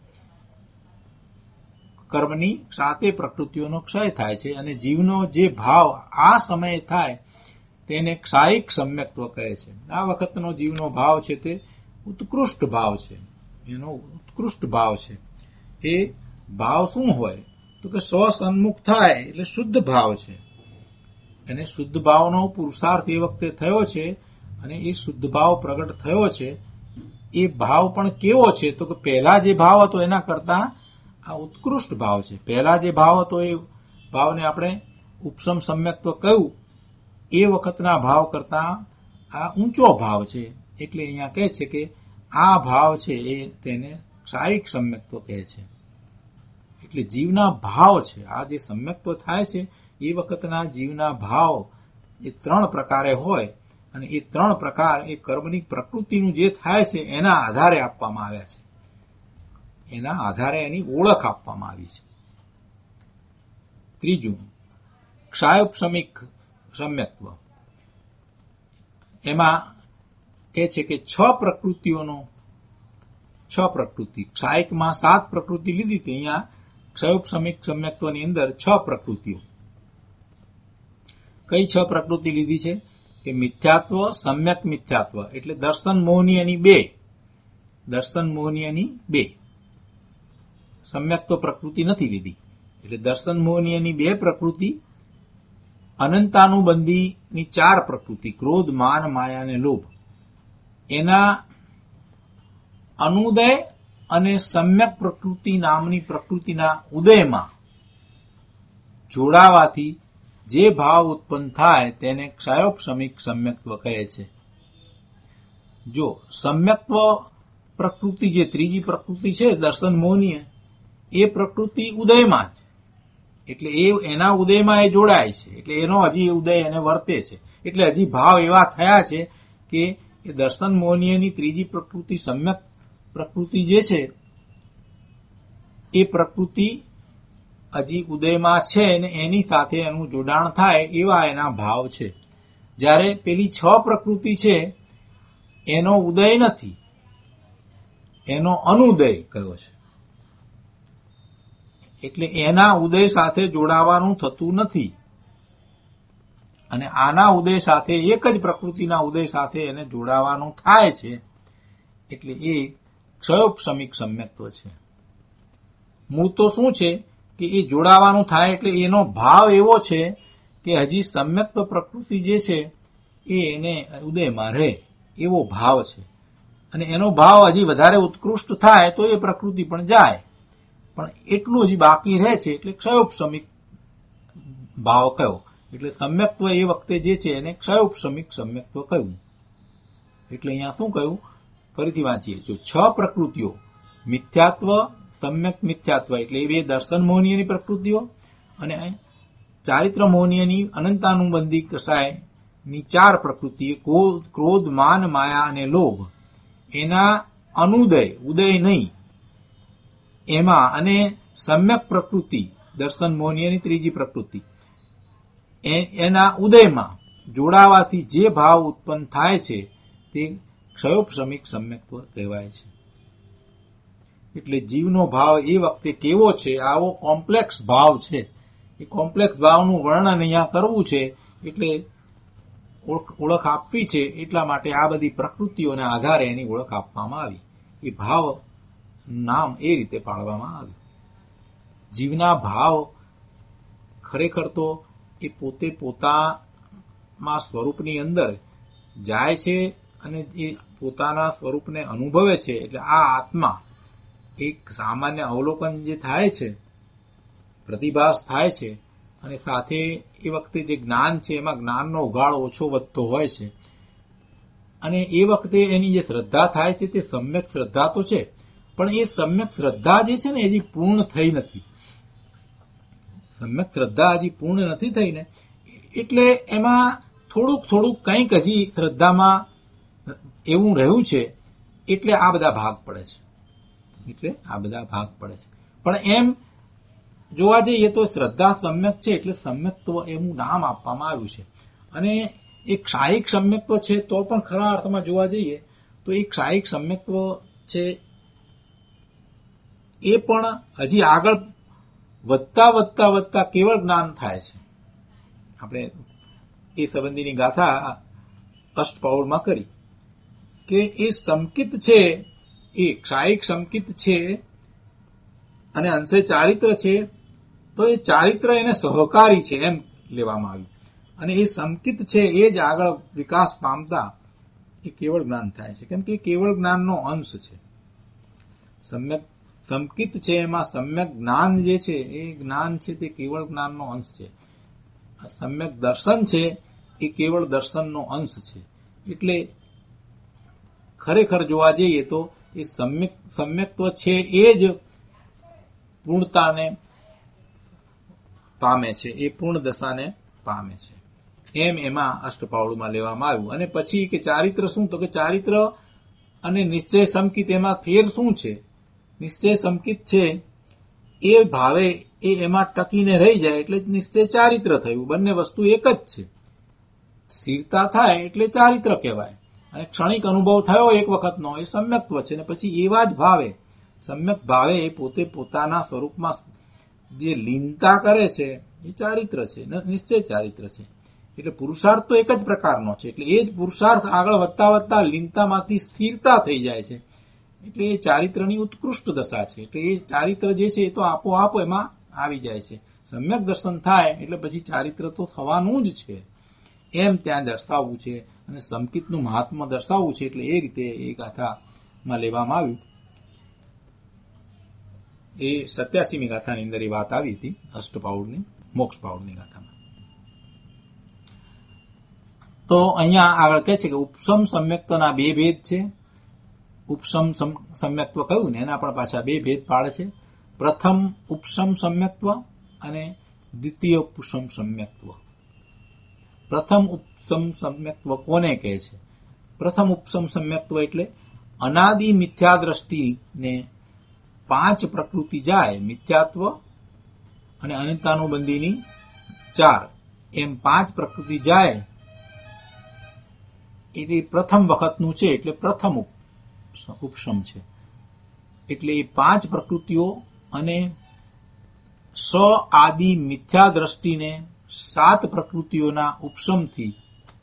કર્મની સાતે પ્રકૃતિઓનો ક્ષય થાય છે અને જીવનો જે ભાવ આ સમયે થાય તેને ક્ષાયિક સમ્યક્ત્વ કહે છે. આ વખતનો જીવનો ભાવ છે તે ઉત્કૃષ્ટ ભાવ છે, એનો ઉત્કૃષ્ટ ભાવ છે. એ ભાવ શું હોય તો કે સ્વસન્મુખ થાય એટલે શુદ્ધ ભાવ છે. અને શુદ્ધ ભાવનો પુરુષાર્થ એ વખતે થયો છે અને એ શુદ્ધ ભાવ પ્રગટ થયો છે. એ ભાવ પણ કેવો છે તો કે પહેલા જે ભાવ હતો એના કરતા આ ઉત્કૃષ્ટ ભાવ છે. પહેલા જે ભાવ હતો એ ભાવને આપણે ઉપશમ સમ્યક્ત્વ કહ્યું, એ વખતના ભાવ કરતા આ ઊંચો ભાવ છે. એટલે અહીંયા કહે છે કે આ ભાવ છે એ તેને ક્ષાયિક સમ્યક્ત્વ કહે છે. એટલે જીવના ભાવ છે, આ જે સમ્યક્ત્વ થાય છે એ વખતના જીવના ભાવ એ ત્રણ પ્રકારે હોય અને એ ત્રણ પ્રકાર એ કર્મની પ્રકૃતિનું જે થાય છે એના આધારે આપવામાં આવ્યા છે, એના આધારે એની ઓળખ આપવામાં આવી છે. ત્રીજું, ક્ષાયોપશમિક સમ્યક્ત્વ. એમાં કહે છે કે છ પ્રકૃતિ, ક્ષાયિકમાં 7 પ્રકૃતિ લીધી હતી, અહીંયા ક્ષયોપશમિક સમ્યક્ત્વની અંદર 6 પ્રકૃતિઓ. કઈ 6 પ્રકૃતિ લીધી છે કે મિથ્યાત્વ, સમ્યક મિથ્યાત્વ એટલે દર્શન મોહનીયની 2, દર્શન મોહનીયની 2. સમ્યક તો પ્રકૃતિ નથી લીધી. એટલે દર્શન મોહનીયની 2 પ્રકૃતિ, અનંતાનુબંધીની 4 પ્રકૃતિ, ક્રોધ, માન, માયા અને લોભ, એના અનુદય અને સમ્યક પ્રકૃતિ નામની પ્રકૃતિના ઉદયમાં જોડાવાથી જે ભાવ ઉત્પન્ન થાય તેને ક્ષયોપશમિક સમ્યક્ત્વ કહે છે. જો સમ્યક્ત્વ પ્રકૃતિ જે ત્રીજી પ્રકૃતિ છે દર્શન મોહનીય, એ પ્રકૃતિ ઉદયમાં જ, એટલે એના ઉદયમાં એ જોડાય છે, એટલે એનો હજી ઉદય એને વર્તે છે. એટલે હજી ભાવ એવા થયા છે કે એ દર્શન મોહનીયની ત્રીજી પ્રકૃતિ સમ્યક પ્રકૃતિ જે છે એ પ્રકૃતિ હજી ઉદયમાં છે અને એની સાથે એનું જોડાણ થાય એવા એના ભાવ છે. જ્યારે પેલી 6 પ્રકૃતિ છે એનો ઉદય નથી, એનો અનુદય કયો છે. એટલે એના ઉદય સાથે જોડાવાનું થતું નથી અને આના ઉદય સાથે એક જ પ્રકૃતિના ઉદય સાથે એને જોડાવાનું થાય છે. એટલે એ ક્ષયોપશમિક સમ્યક્ત્વ છે. મૂળ તો શું છે કે એ જોડાવાનું થાય એટલે એનો ભાવ એવો છે કે હજી સમ્યક્ત્વ પ્રકૃતિ જે છે એ એને ઉદયમાં રહે એવો ભાવ છે. અને એનો ભાવ હજી વધારે ઉત્કૃષ્ટ થાય તો એ પ્રકૃતિ પણ જાય, પણ એટલું હજી બાકી રહે છે એટલે ક્ષયોપશમિક ભાવ કયો. એટલે સમ્યક્ત્વ એ વખતે જે છે એને ક્ષયોપશમિક સમ્યક્ત્વ કહ્યું. એટલે અહીંયા શું કહ્યું, ફરીથી વાંચીએ. જો 6 પ્રકૃતિઓ મિથ્યાત્વ, સમ્યક મિથ્યાત્વ એટલે એ 2 દર્શન મોહનીયની પ્રકૃતિઓ અને ચારિત્ર મોહનીયની અનંતાનુબંધી કસાયની 4 પ્રકૃતિ, ક્રોધ, માન, માયા અને લોભ, એના અનુદય, ઉદય નહીં એમાં, અને સમ્યક પ્રકૃતિ દર્શન મોહનીયની ત્રીજી પ્રકૃતિ એના ઉદયમાં જોડાવાથી જે ભાવ ઉત્પન્ન થાય છે તે ક્ષયોપશમિક સમ્યક્ત્વ કહેવાય છે. એટલે જીવનો ભાવ એ વખતે કેવો છે, આવો કોમ્પ્લેક્સ ભાવ છે. એ કોમ્પ્લેક્સ ભાવનું વર્ણન અહીંયા કરવું છે એટલે ઓળખ આપવી છે. એટલા માટે આ બધી પ્રકૃતિઓના આધારે એની ઓળખ આપવામાં આવી. એ ભાવ નામ એ રીતે પાડવામાં આવ્યું. જીવના ભાવ ખરેખર તો એ પોતે પોતાના સ્વરૂપની અંદર જાય છે અને એ પોતાના સ્વરૂપને અનુભવે છે. એટલે આ આત્મા એક સામાન્ય અવલોકન જે થાય છે, પ્રતિભાસ થાય છે, અને સાથે એ વખતે જે જ્ઞાન છે એમાં જ્ઞાનનો ઉગાડો ઓછો વધતો હોય છે. અને એ વખતે એની જે શ્રદ્ધા થાય છે તે સમ્યક શ્રદ્ધા તો છે, પણ એ સમ્યક શ્રદ્ધા જે છે ને એ હજી પૂર્ણ થઈ નથી. સમ્યક શ્રદ્ધા હજી પૂર્ણ નથી થઈ ને, એટલે એમાં થોડુંક કંઈક હજી શ્રદ્ધામાં એવું રહ્યું છે, એટલે આ બધા ભાગ પડે છે. પણ એમ જોવા જઈએ તો શ્રદ્ધા સમ્યક છે એટલે સમ્યક્ત્વ એવું નામ આપવામાં આવ્યું છે. અને એ ક્ષાયિક સમ્યક્ત્વ છે તો પણ ખરા અર્થમાં જોવા જઈએ તો એ ક્ષાયિક સમ્યક્ત્વ છે એ પણ હજી આગળ વધતા કેવળ જ્ઞાન થાય છે. આપણે એ સંબંધીની ગાથા અષ્ટપાઉલમાં કરી કે એ સંકિત છે, એ ક્ષાયિક સંકિત છે અને અંશે ચારિત્ર છે, તો એ ચારિત્ર એને સહકારી છે એમ લેવામાં આવ્યું. અને એ સંકિત છે એ જ આગળ વિકાસ પામતા એ કેવળ જ્ઞાન થાય છે, કેમ કે એ કેવળ જ્ઞાનનો અંશ છે. સમ્યક સંકિત છે એમાં સમ્યક જ્ઞાન જે છે એ જ્ઞાન છે તે કેવળ જ્ઞાનનો અંશ છે. સમ્યક દર્શન છે એ કેવળ દર્શનનો અંશ છે. એટલે ખરેખર જોવા જઈએ તો એ સમ્યક્ત્વ છે એ જ પૂર્ણતાને પામે છે, એ પૂર્ણ દશાને પામે છે. એમ એમાં અષ્ટપાઉળમાં લેવામાં આવ્યું. અને પછી કે ચારિત્ર શું, તો કે ચારિત્ર અને નિશ્ચય સંકિત એમાં ફેર શું છે. નિશ્ચય સંકિત છે એ ભાવે એ એમાં ટકીને રહી જાય એટલે નિશ્ચય ચારિત્ર થયું. બંને વસ્તુ એક જ છે. સ્થિરતા થાય એટલે ચારિત્ર કહેવાય, અને ક્ષણિક અનુભવ થયો એક વખતનો એ સમ્યક્ત્વ છે. ને પછી એવા જ ભાવે સમ્યક ભાવે એ પોતે પોતાના સ્વરૂપમાં જે લીનતા કરે છે એ ચારિત્ર છે, નિશ્ચય ચારિત્ર છે. એટલે પુરુષાર્થ તો એક જ પ્રકારનો છે. એટલે એ જ પુરુષાર્થ આગળ વધતા વધતા લીનતામાંથી સ્થિરતા થઈ જાય છે. એટલે એ ચારિત્રની ઉત્કૃષ્ટ દશા છે. એટલે એ ચારિત્ર જે છે એ તો આપોઆપ એમાં આવી જાય છે. સમ્યક દર્શન થાય એટલે પછી ચારિત્ર તો થવાનું જ છે એમ ત્યાં દર્શાવવું છે. અને સમકિતનું મહાત્મા દર્શાવવું છે. એટલે એ રીતે એ ગાથામાં લેવામાં આવ્યું. એ 87મી ગાથાની અંદર એ વાત આવી હતી, અષ્ટપાઉડની, મોક્ષ પાઉડની ગાથામાં. તો અહીંયા આગળ કહે છે કે ઉપસમ સમ્યક્ત્વના બે ભેદ છે. ઉપસમ સમ્યક્ત્વ કહ્યું ને એના પણ પાછા બે ભેદ પાડે છે. પ્રથમ ઉપસમ સમ્યક્ત્વ અને દ્વિતીય ઉપસમ સમ્યક્ત્વ. પ્રથમ ઉપસમ સમ્યક્ત્વ કોને કહે છે? પ્રથમ ઉપસમ સમ્યક્ત્વ એટલે અનાદિ મિથ્યા દ્રષ્ટિને 5 પ્રકૃતિ જાય, મિથ્યાત્વ અને અનંતાનુબંધીની 4, એમ 5 પ્રકૃતિ જાય એટલે પ્રથમ વખતનું છે. એટલે પ્રથમ ઉપસમ છે. એટલે એ 5 પ્રકૃતિઓ અને આદિ મિથ્યા દ્રષ્ટિને 7 પ્રકૃતિઓના ઉપસમથી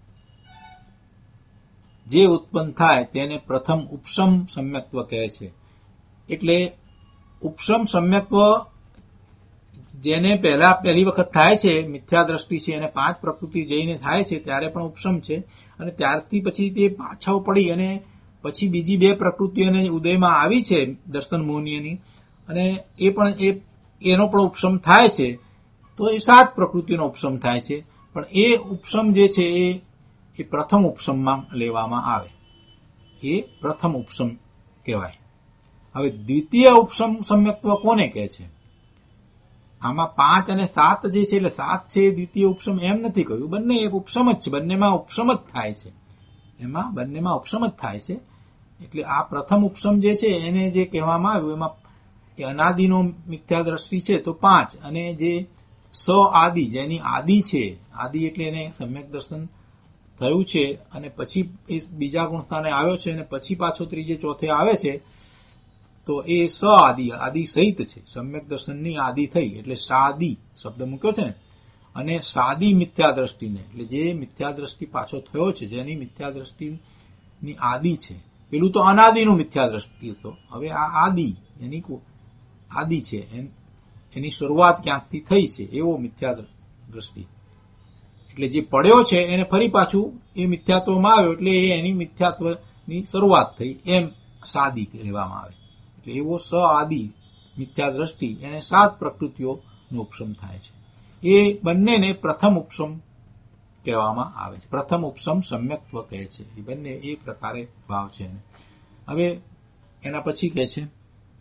જે ઉત્પન્ન થાય તેને પ્રથમ ઉપસમ સમ્યક્ત્વ કહે છે. એટલે ઉપસમ સમ્યક્ત્વ જેને પહેલી વખત થાય છે, મિથ્યા દ્રષ્ટિ છે, અને 5 પ્રકૃતિ જઈને થાય છે ત્યારે પણ ઉપસમ છે. અને ત્યારથી પછી તે પાછળ પડી અને પછી બીજી 2 પ્રકૃતિઓને ઉદયમાં આવી છે દર્શન મોહનીયની, અને એ પણ એનો પણ ઉપસમ થાય છે. તો એ 7 પ્રકૃતિનો ઉપસમ થાય છે. પણ એ ઉપસમ જે છે એ પ્રથમ ઉપસમમાં લેવામાં આવે. એ પ્રથમ ઉપસમ કહેવાય. હવે દ્વિતીય ઉપસમ સમ્યક્ત્વ કોને કહે છે? આમાં 5 અને 7 જે છે, એટલે 7 છે એ દ્વિતીય ઉપસમ એમ નથી કહ્યું. બંને એક ઉપસમ જ છે. બંનેમાં ઉપસમ જ થાય છે. એમાં બંનેમાં ઉપસમ જ થાય છે. એટલે આ પ્રથમ ઉપસમ જે છે એને જે કહેવામાં આવ્યું એમાં એ અનાદિનો મિથ્યા દ્રષ્ટિ છે તો 5, અને જે આદિ જેની આદિ છે, આદિ એટલે એને સમ્યક દર્શન થયું છે અને પછી એ બીજા ગુણસ્થાને આવ્યો છે અને પછી પાછો ત્રીજે ચોથે આવે છે, તો એ આદિ સહિત છે. સમ્યક દર્શનની આદિ થઈ એટલે સાદી શબ્દ મૂક્યો છે ને. અને સાદી મિથ્યા દ્રષ્ટિને, એટલે જે મિથ્યા દ્રષ્ટિ પાછો થયો છે, જેની મિથ્યા દ્રષ્ટિની આદિ છે. પેલું તો અનાદિનું મિથ્યા દ્રષ્ટિ હતો. હવે આ આદિ એની આદિ છે, એની શરૂઆત ક્યાંકથી થઈ છે એવો મિથ્યા દ્રષ્ટિ. એટલે જે પડ્યો છે એને ફરી પાછું એ મિથ્યાત્વમાં આવ્યો એટલે એની મિથ્યાત્વની શરૂઆત થઈ, એમ સાદી કહેવામાં આવે. એટલે એવો આદિ મિથ્યા દ્રષ્ટિ એને 7 પ્રકૃતિઓનો ઉપસમ થાય છે. એ બંનેને પ્રથમ ઉપસમ કહેવામાં આવે છે. પ્રથમ ઉપસમ સમ્યક્ત્વ કહે છે. એ બંને એ પ્રકારે ભાવ છે. હવે એના પછી કહે છે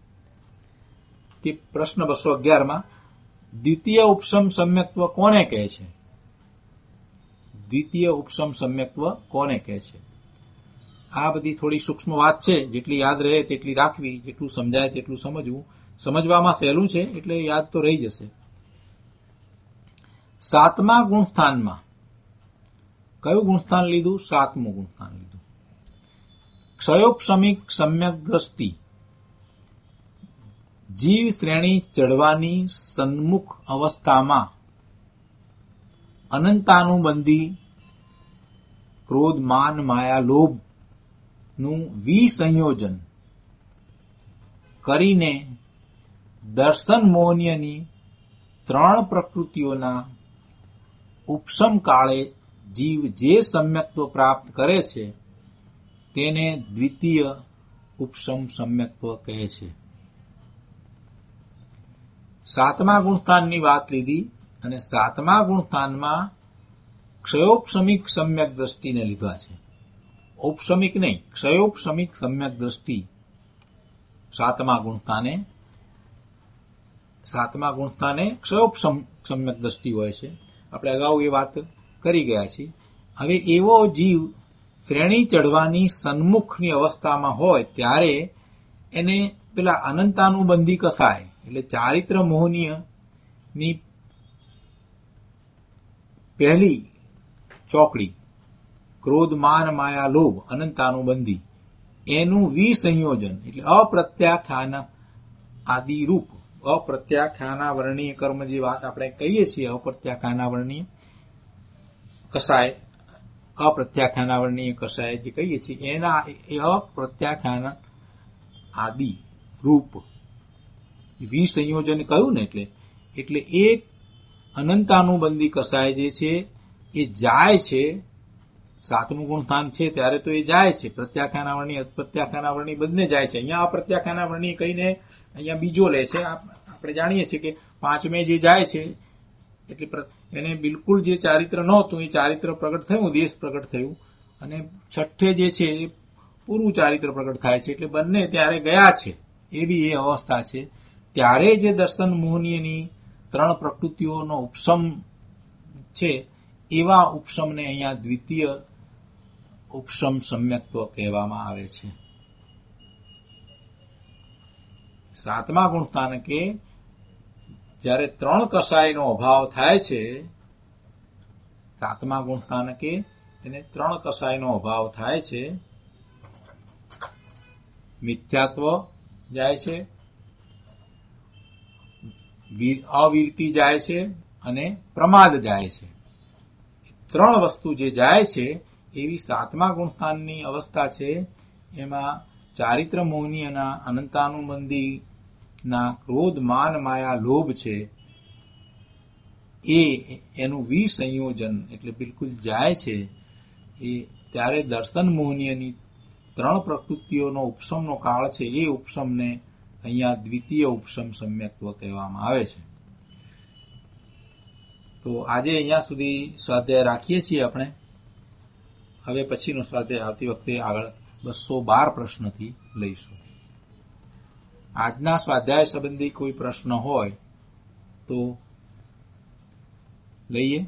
કે પ્રશ્ન 211માં દ્વિતીય ઉપસમ સમ્યક્ત્વ કોને કહે છે? દ્વિતીય ઉપસમ સમ્યક્ત્વ કોને કહે છે? આ બધી થોડી સૂક્ષ્મ વાત છે. જેટલી યાદ રહે તેટલી રાખવી, જેટલું સમજાય તેટલું સમજવું. સમજવામાં સહેલું છે એટલે યાદ તો રહી જશે. 7મા ગુણસ્થાનમાં કયું ગુણસ્થાન લીધું? 7મું ગુણસ્થાન લીધું. ક્ષયોપશમિક સમ્યક દ્રષ્ટિ જીવ શ્રેણી ચડવાની સન્મુખ અવસ્થામાં અનંતાનુબંધી ક્રોધ, માન, માયા, લોભનું વિસંયોજન કરીને દર્શન મોહનીયની 3 પ્રકૃતિઓના ઉપસમ કાળે જીવ જે સમ્યક્ત્વ પ્રાપ્ત કરે છે તેને દ્વિતીય ઉપસમ સમ્યક્ત્વ કહે છે. 7મા ગુણસ્થાનની વાત લીધી અને 7મા ગુણસ્થાનમાં ક્ષયોપશમિક સમ્યક દ્રષ્ટિને લીધા છે. ઔપશમિક નહીં, ક્ષયોપશમિક સમ્યક દ્રષ્ટિ 7મા ગુણસ્થાને ક્ષયોપશમ સમ્યક દ્રષ્ટિ હોય છે. આપણે અગાઉ એ વાત કરી ગયા છીએ. હવે એવો જીવ શ્રેણી ચડવાની સન્મુખની અવસ્થામાં હોય ત્યારે એને પેલા અનંતાનુબંધી કસાય એટલે ચારિત્ર મોહનીયની પહેલી ચોકડી ક્રોધ, માન, માયા, લોભ, અનંતાનુબંધી એનું વિસંયોજન એટલે અપ્રત્યાખ્યાન આદિરૂપ, અપ્રત્યાખ્યાના વર્ણીય કર્મ જે વાત આપણે કહીએ છીએ, અપ્રત્યાખ્યાના વર્ણીય કસાય, અપ્રત્યાખ્યાનાવરણીય કસાય જે કહીએ છીએ એના અપ્રત્યાખ્યાન આદિ રૂપ વિસંયોજન કહ્યું ને, એટલે એક અનંતાનુબંધી કસાય જે છે એ જાય છે. સાતમું ગુણસ્થાન છે ત્યારે તો એ જાય છે, પ્રત્યાખ્યાનાવરણી અપ્રત્યાખ્યાનાવરણી બંને જાય છે. અહીંયા અપ્રત્યાખ્યાનાવરણી કહીને અહીંયા બીજો લે છે. આપણે જાણીએ છીએ કે પાંચમે જે જાય છે એટલે એને બિલકુલ જે ચારિત્ર નહોતું એ ચારિત્ર પ્રગટ થયું, દેશ પ્રગટ થયું, અને છઠ્ઠે જે છે એ પૂરું ચારિત્ર પ્રગટ થાય છે. એટલે બંને ત્યારે ગયા છે એવી એ અવસ્થા છે. ત્યારે જે દર્શન મોહનીયની ત્રણ પ્રકૃતિઓનો ઉપશમ છે એવા ઉપશમને અહીંયા દ્વિતીય ઉપશમ સમ્યક્ત્વ કહેવામાં આવે છે. સાતમા ગુણસ્થાનકે જ્યારે ત્રણ કસાયનો અભાવ થાય છે, સાતમા ગુણસ્થાનકે એને ત્રણ કસાયનો અભાવ થાય છે. મિથ્યાત્વ જાય છે, અવિરતિ જાય છે અને પ્રમાદ જાય છે. ત્રણ વસ્તુ જે જાય છે એવી સાતમા ગુણસ્થાનની અવસ્થા છે. એમાં ચારિત્ર મોહનીયના અનંતાનુબંધીના ક્રોધ માન માયા લોભ છે એનું વિસંયોજન એટલે બિલકુલ જાય છે. એ ત્યારે દર્શન મોહનીયની ત્રણ પ્રકૃતિઓનો ઉપશમનો કાળ છે. એ ઉપશમને અહીંયા દ્વિતીય ઉપશમ સમ્યક્ત્વ કહેવામાં આવે છે. તો આજે અહીંયા સુધી સ્વાધ્યાય રાખીએ છીએ આપણે. હવે પછીનો સ્વાધ્યાય આવતી વખતે આગળ 212 પ્રશ્નથી લઈશું. આજના સ્વાધ્યાય સંબંધી કોઈ પ્રશ્ન હોય તો લઈએ.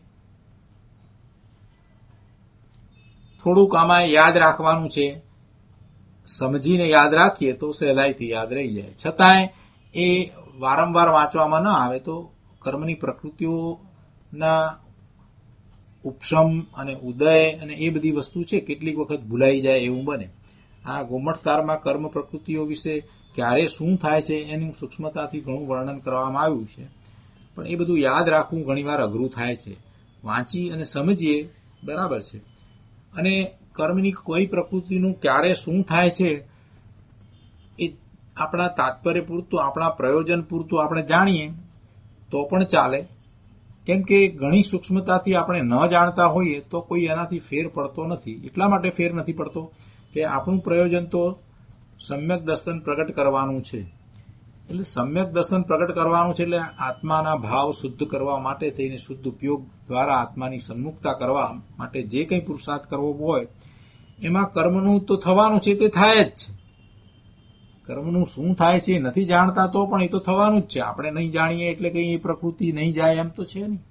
થોડુંક આમાં યાદ રાખવાનું છે. સમજીને યાદ રાખીએ તો સહેલાઈથી યાદ રહી જાય. છતાંય એ વારંવાર વાંચવામાં ન આવે તો કર્મની પ્રકૃતિઓના ઉપશમ અને ઉદય અને એ બધી વસ્તુ છે કેટલીક વખત ભૂલાઈ જાય એવું બને. આ ગોમટસારમાં કર્મ પ્રકૃતિઓ વિશે ક્યારે શું થાય છે એનું સૂક્ષ્મતાથી ઘણું વર્ણન કરવામાં આવ્યું છે, પણ એ બધું યાદ રાખવું ઘણીવાર અઘરું થાય છે. વાંચી અને સમજીએ બરાબર છે. અને કર્મની કોઈ પ્રકૃતિનું ક્યારે શું થાય છે એ આપણા તાત્પર્ય પૂરતું, આપણા પ્રયોજન પૂરતું આપણે જાણીએ તો પણ ચાલે. કેમ કે ઘણી સૂક્ષ્મતાથી આપણે ન જાણતા હોઈએ તો કોઈ એનાથી ફેર પડતો નથી. એટલા માટે ફેર નથી પડતો કે આપણું પ્રયોજન તો સમ્યક દર્શન પ્રગટ કરવાનું છે. એટલે સમ્યક દર્શન પ્રગટ કરવાનું છે એટલે આત્માના ભાવ શુદ્ધ કરવા માટે થઈને શુદ્ધ ઉપયોગ દ્વારા આત્માની સન્મુખતા કરવા માટે જે કંઈ પુરુષાર્થ કરવો હોય એમાં કર્મનું તો થવાનું છે, તે થાય જ છે. કર્મનું શું થાય છે નથી જાણતા તો પણ એ તો થવાનું જ છે. આપણે નહીં જાણીએ એટલે કંઈ એ પ્રકૃતિ નહીં જાય એમ તો છે નહીં.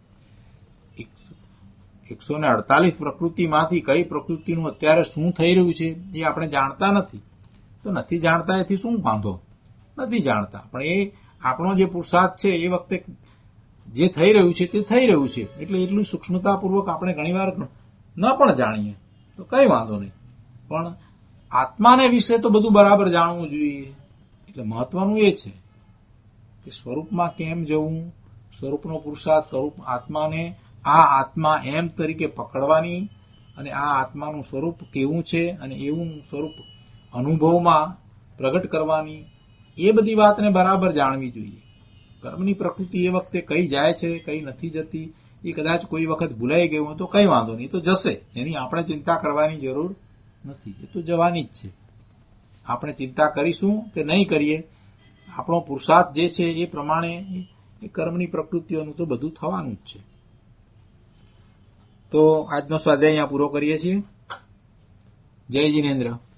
148 પ્રકૃતિમાંથી કઈ પ્રકૃતિનું અત્યારે શું થઈ રહ્યું છે એ આપણે જાણતા નથી. તો નથી જાણતા એથી શું વાંધો? નથી જાણતા, પણ એ આપણો જે પુરુષાર્થ છે એ વખતે જે થઈ રહ્યું છે તે થઈ રહ્યું છે. એટલે એટલું સૂક્ષ્મતાપૂર્વક આપણે ઘણીવાર ન પણ જાણીએ તો કઈ વાંધો નહીં, પણ આત્માને વિશે તો બધું બરાબર જાણવું જોઈએ. એટલે મહત્વનું એ છે કે સ્વરૂપમાં કેમ જવું, સ્વરૂપનો પુરુષાર્થ, સ્વરૂપ આત્માને આ આત્મા એમ તરીકે પકડવાની અને આ આત્માનું સ્વરૂપ કેવું છે અને એવું સ્વરૂપ અનુભવમાં પ્રગટ કરવાની, એ બધી વાતને બરાબર જાણવી જોઈએ. કર્મની પ્રકૃતિ એ વખતે કઈ જાય છે કઈ નથી જતી એ કદાચ કોઈ વખત ભૂલાઈ ગયું હોય તો કઈ વાંધો નહીં, તો જશે. એની આપણે ચિંતા કરવાની જરૂર નથી, એ તો જવાની જ છે. આપણે ચિંતા કરીશું કે નહીં કરીએ, આપણો પુરુષાર્થ જે છે એ પ્રમાણે એ કર્મની પ્રકૃતિઓનું તો બધું થવાનું જ છે. તો આજનો સ્વાધ્યાય અહીંયા પૂરો કરીએ છીએ. જય જિનેન્દ્ર.